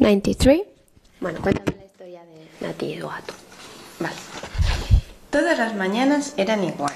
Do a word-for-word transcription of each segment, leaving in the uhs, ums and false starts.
noventa y tres. Bueno, cuéntame la historia de Nati y su gato. Vale. Todas las mañanas eran iguales.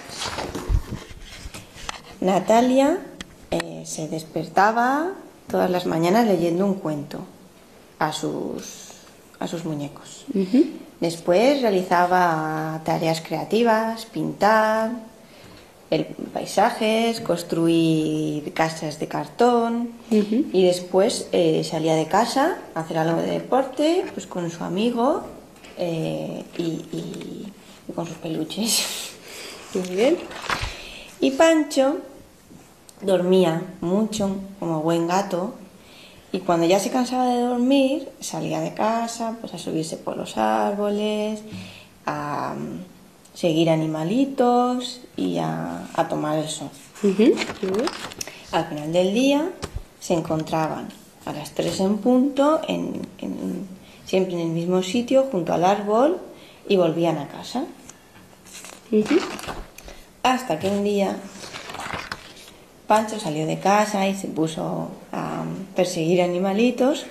Natalia eh, se despertaba todas las mañanas leyendo un cuento a sus, a sus muñecos. Uh-huh. Después realizaba tareas creativas, pintar el, paisajes, construir casas de cartón. Uh-huh. Y después eh, salía de casa a hacer algo de deporte pues con su amigo eh, y, y, y con sus peluches. Muy bien. Y Pancho dormía mucho como buen gato, y cuando ya se cansaba de dormir salía de casa pues a subirse por los árboles, a um, seguir animalitos y a, a tomar el sol. Uh-huh. Uh-huh. Al final del día se encontraban a las tres en punto, en, en, siempre en el mismo sitio, junto al árbol, y volvían a casa. Uh-huh. Hasta que un día Pancho salió de casa y se puso a perseguir animalitos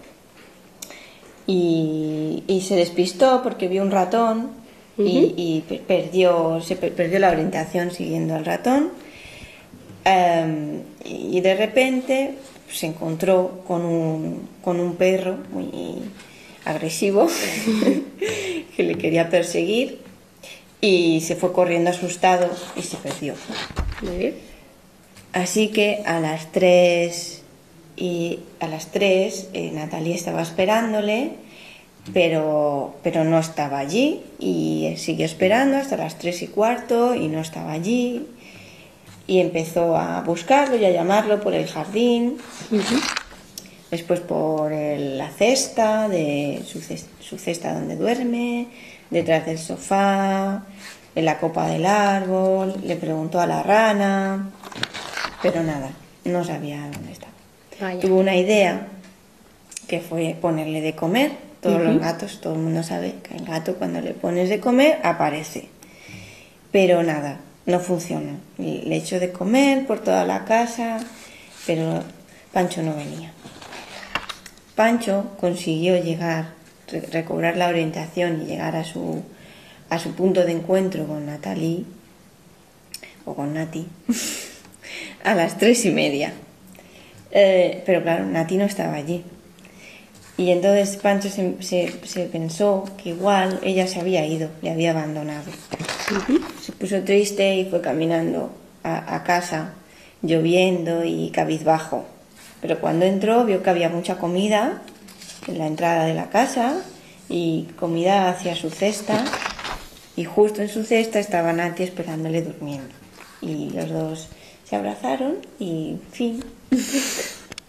y, y se despistó porque vio un ratón. Uh-huh. y, y perdió, se perdió la orientación siguiendo al ratón. Um, y de repente se encontró con un, con un perro muy agresivo que le quería perseguir, y se fue corriendo asustado y se perdió. Muy bien. Así que a las tres y a las tres eh, Natalia estaba esperándole, pero, pero no estaba allí, y siguió esperando hasta las tres y cuarto y no estaba allí. Y empezó a buscarlo y a llamarlo por el jardín, uh-huh. Después por el, la cesta, de su, cesta, su cesta donde duerme, detrás del sofá, en la copa del árbol, le preguntó a la rana, pero nada, no sabía dónde estaba. Vaya. Tuvo una idea, que fue ponerle de comer. Todos uh-huh. los gatos, todo el mundo sabe que el gato cuando le pones de comer aparece, pero nada, no funciona. Le echó de comer por toda la casa, pero Pancho no venía. Pancho consiguió llegar, recobrar la orientación y llegar a su, a su punto de encuentro con Natalie, o con Nati, a las tres y media. Eh, pero claro, Nati no estaba allí. Y entonces Pancho se, se, se pensó que igual ella se había ido, le había abandonado. Uh-huh. Se puso triste y fue caminando a, a casa, lloviendo y cabizbajo. Pero cuando entró vio que había mucha comida en la entrada de la casa y comida hacia su cesta, y justo en su cesta estaba Nati esperándole durmiendo. Y los dos se abrazaron y fin.